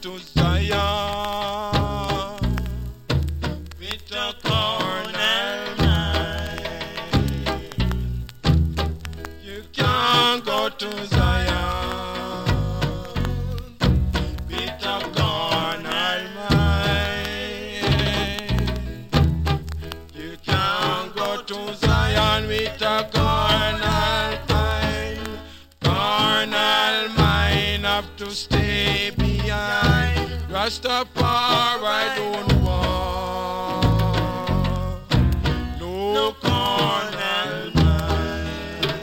to Zion with a carnal mind. You can't go to Zion with a carnal mind. You can't go to Zion with a carnal mind. Carnal mind have to stay behind. Rastafari don't want no carnal mind.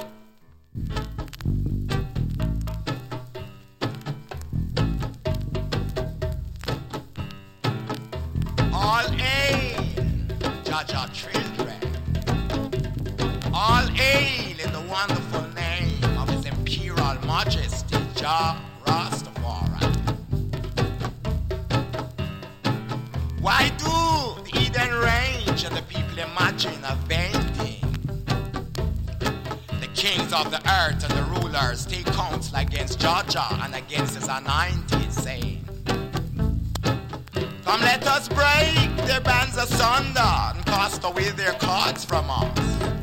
All hail, Jaja children. All hail in the wonderful name of His Imperial Majesty, Jah Rastafari. Why do the Eden Range and the people imagine a vain thing? The kings of the earth and the rulers take counsel against Jaja and against His anointed, saying, come, let us break their bands asunder and cast away their cords from us.